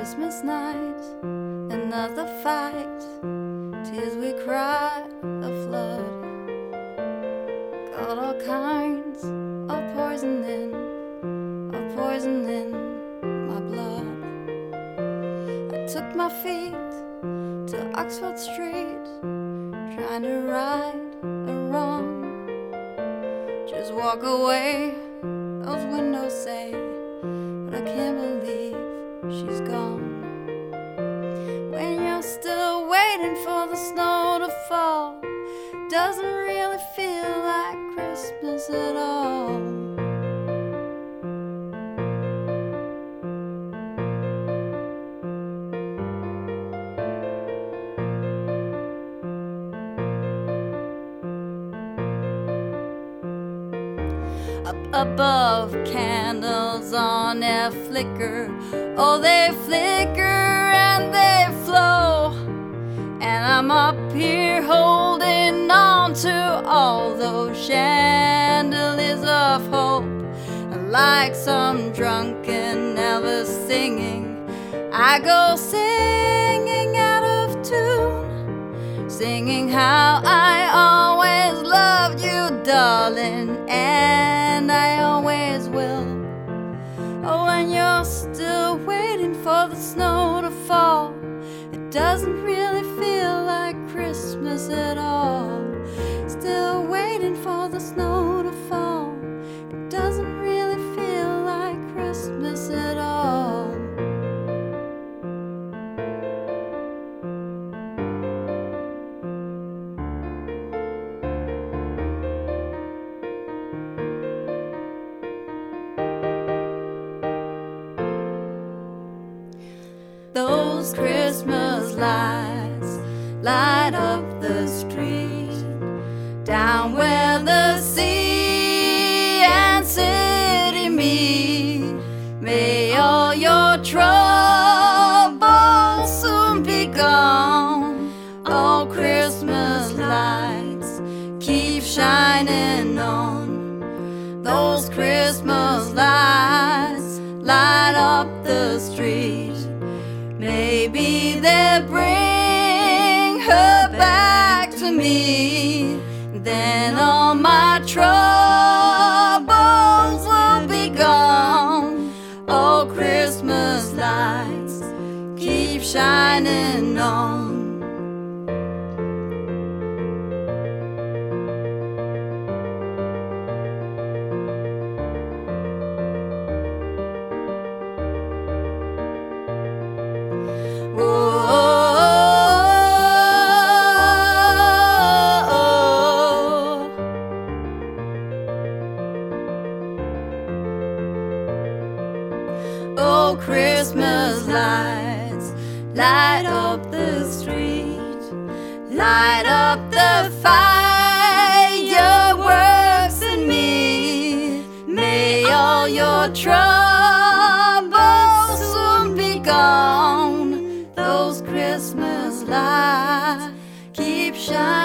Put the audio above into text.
Christmas night, another fight, tears we cried, a flood. Got all kinds of poison in my blood. I took my feet to Oxford Street, trying to right a wrong. Just walk away, those windows say, but I can't believe she's gone. When you're still waiting for the snow to fall, doesn't really feel like Christmas at all. Up above, candles on their flicker. Oh, they flicker and they flow. And I'm up here holding on to all those chandeliers of hope. And like some drunken Elvis singing, I go singing out of tune, singing how I always loved you, darling, and I always will. Oh, when you're still waiting for the snow to fall, it doesn't really feel like Christmas at all. Still waiting for the snow to fall, it doesn't really feel like Christmas at all. Those Christmas lights light up the street, down where the sea and city meet. May all your troubles soon be gone. Oh, Christmas lights keep shining on. Those Christmas lights light up the street. Maybe they'll bring her back to me. Then all my troubles will be gone. Oh, Christmas lights keep shining on. Oh, Christmas lights light up the street, light up the fireworks in me. May all your troubles soon be gone. Those Christmas lights keep shining.